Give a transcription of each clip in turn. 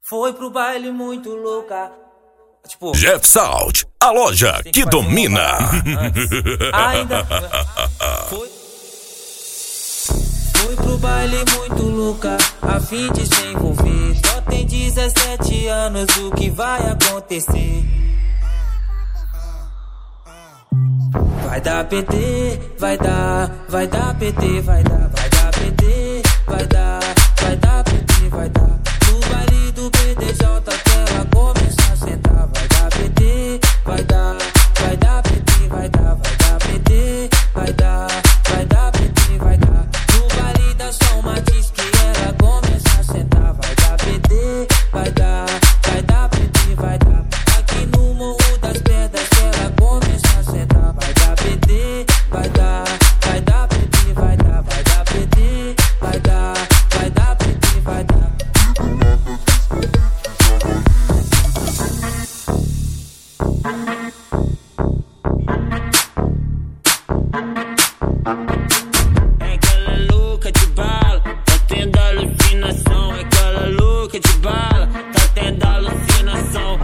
Foi pro baile muito louca. Tipo, Jeff Salt, a loja que domina. Ainda foi pro baile muito louca, a fim de se envolver. Só tem 17 anos, o que vai acontecer? Vai dar PT, vai dar PT, vai dar PT, vai dar PT, vai dar. No baile do BDJ até ela começar a sentar. Vai dar PT, vai dar PT, vai dar PT, vai dar PT, vai dar. No baile da São Matiz que ela começar a sentar. Vai dar PT, vai dar PT, vai dar. Aqui no Morro das Pedras que ela começar a sentar. Vai dar PT, vai dar PT, vai dar PT, vai dar PT, vai dar. É aquela louca de bala, tá tendo alucinação. É aquela louca de bala, tá tendo alucinação.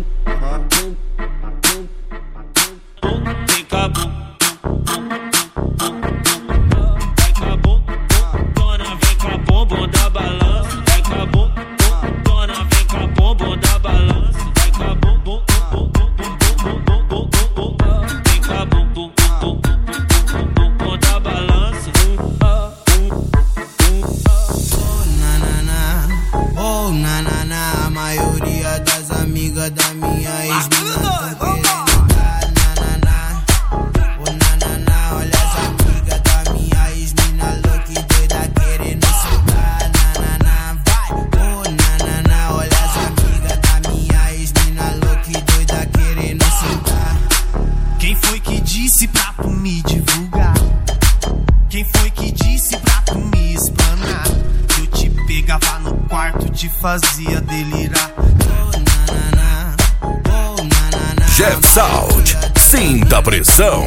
Vem cá, dona, vem com a bumbum da balança. Vem com a dona, vem com a bumbum da balança. Vem com a bumbum, vem com a bumbum da balança. Oh, na, a maioria das amigas da minha ex-mina tão querendo dar, oh, na, olha as amigas da minha ex-mina louca e doida querendo soltar, vai, oh, na, olha as amigas da minha ex-mina louca e doida querendo soltar. Quem foi que disse pra tu me divulgar? Quem foi que disse pra tu me explanar? Eu te pegava no quarto, te fazia delirar. Jeff Salt, sinta a pressão.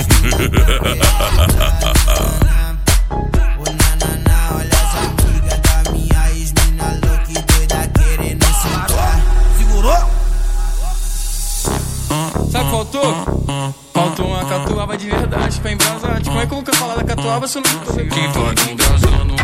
Olha as amigas da minha ex-mina louca e doida querendo sentar. Segurou? Sabe o que faltou? Faltou uma catuaba de verdade pra embrasar. Como é que eu vou falar da catuaba se eu não tô aqui? Quem vai embrasando?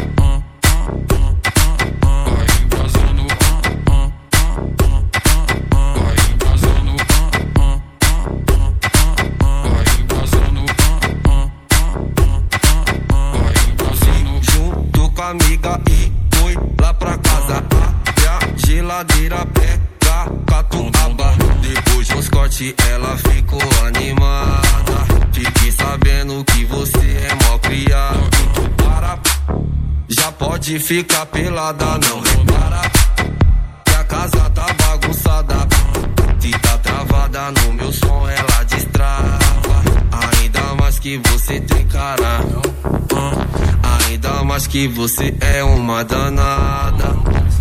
Amiga e foi lá pra casa. Abre a geladeira, pega catuaba. Depois dos cortes ela ficou animada. Fiquei sabendo que você é mó criado. Para, já pode ficar pelada, não repara que a casa tá bagunçada. Se tá travada no meu som ela destrava. Ainda mais que você tem cara, ainda mais que você é uma danada.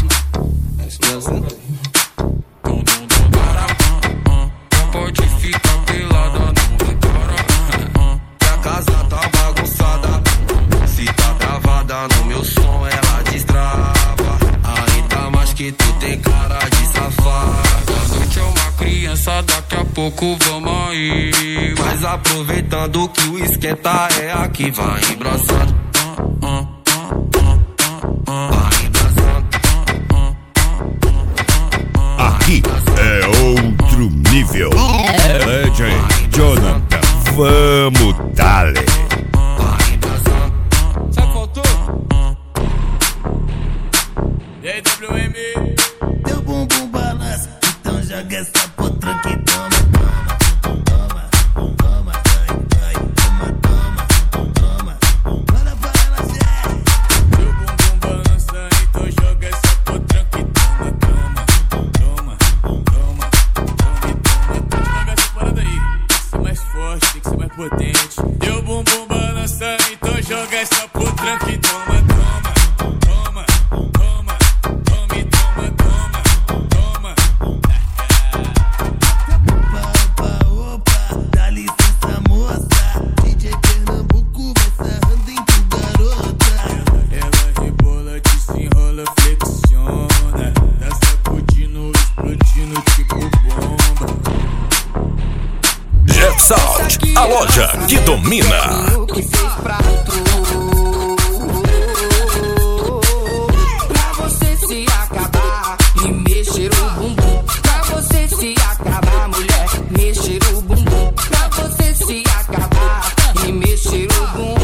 Pode ficar pelada, não repara que a casa tá bagunçada. Se tá travada no meu som ela destrava. Ainda mais que tu tem cara de safada. A noite é uma criança, daqui a pouco vamos aí. Mas aproveitando que o esquenta é aqui, vai embraçando. Aqui é outro nível. Legend Jonathan, vamos dale. Sabe o que faltou? E aí, WM? Teu bumbum balança, então joga essa potranca e toma. Tem que ser mais potente. Teu bumbum balança, então joga essa potranca e toma, toma, toma, toma, toma, toma, toma, toma. cerveja que domina. O que fez pra tu, pra você se acabar e mexer o bumbum. Pra você se acabar, mulher, mexer o bumbum. Pra você se acabar e mexer o bumbum.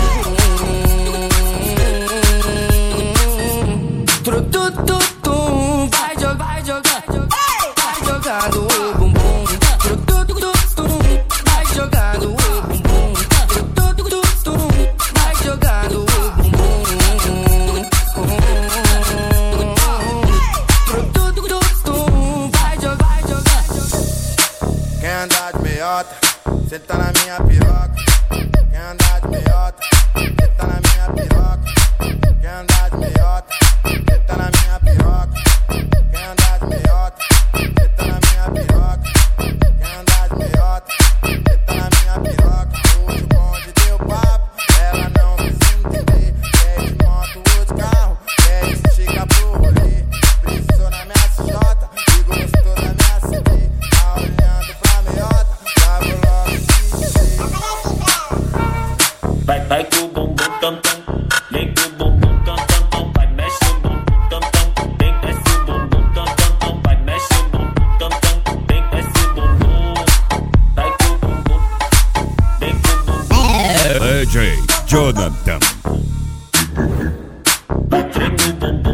Trutututum, vai jogando, vai jogando o bumbum. Trutututum, vai jogando o bumbum. Trutututum, vai jogando o bumbum. Trutututum, vai jogando. Quer andar de meiota, senta na minha piroca. Quer andar de meiota, senta na minha piroca. Quer andar de meiota, senta na minha piroca. Quer andar de meiota, senta na minha piroca. Quer andar de meiota, senta na minha piroca. Hoje o bonde deu papo, ela não quis entender. Quer de moto ou de carro, quer esticar pro rolê. Precisou na minha CJ e gostou da minha CD. Tá olhando pra meiota, já vou logo dizer. Vai com o bumbum tam tam, vem com o bumbum tam tam tam, vai mexe o bumbum tam tam, vem desce o bumbum tam tam tam, vai mexe o bumbum tam tam, vem desce o bumbum, vai com o bumbum, vem com o bumbum. DJ Jonathan. Vai com o bumbum.